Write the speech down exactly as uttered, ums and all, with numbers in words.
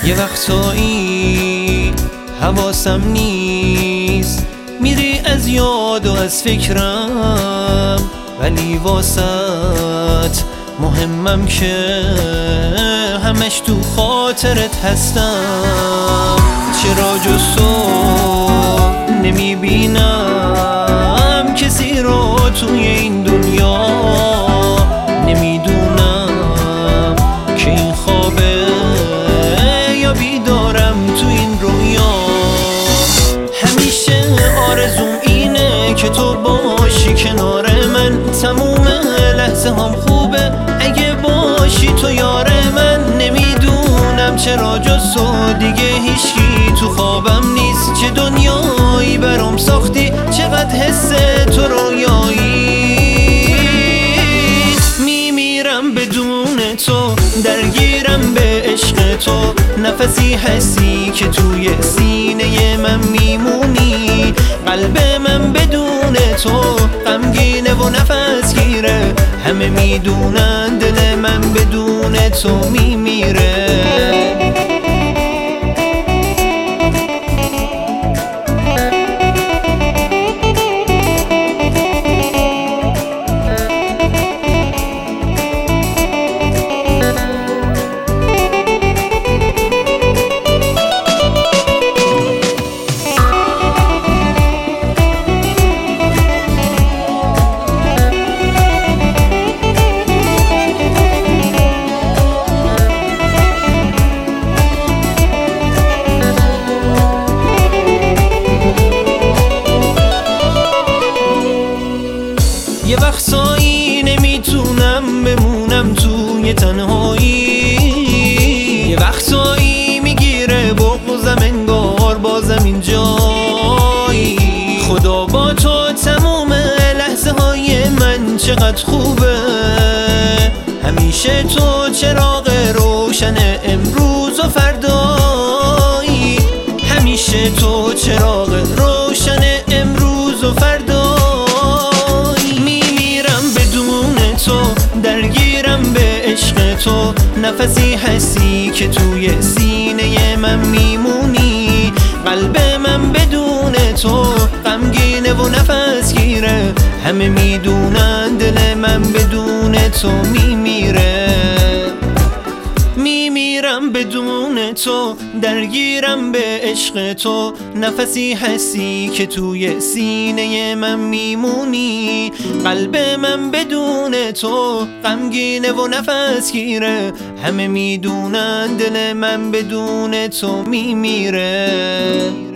یه وقتایی حواسم نیست، میری از یاد و از فکرم، ولی واسط مهمم که همش تو خاطرت هستم. چرا جز تو نمیبینم کسی رو توی این دنیا؟ نمیدونم که این خوابه یا بیدارم تو این رویا. همیشه آرزوم اینه که تو باشی کنار من، تموم لحظه هم خوبه اگه باشی تو یار من. نمیدونم چرا جز تو دیگه هیچکی تو خوابم نیست. چه دنیایی برام ساختی، چقدر حس تو رویایی. میمیرم بدون تو، درگیرم به عشق تو، نفسی هستی که توی سینه من میمونی. قلب من بدون تو غمگینه و نفس گیره، همه میدونن دل من بدون تو میمیره. یه وقتایی نمیتونم بمونم توی تنهایی، یه وقتایی میگیره بغضم انگار بازم اینجایی. خدا با تو تموم لحظه های من چقدر خوبه، همیشه تو چراغ روشن امروز و فردایی. همیشه تو چراغ روشن امروز و فردایی. درگیرم به عشق تو، نفسی هستی که توی سینه من میمونی. قلب من بدون تو غمگینه و نفس گیره، همه میدونن دل من بدون تو میمیره. میمیرم بدون تو، درگیرم به عشق تو، نفسی هستی که توی سینه من میمونی. قلب من بدون تو غمگینه و نفس گیره، همه میدونن دل من بدون تو میمیره.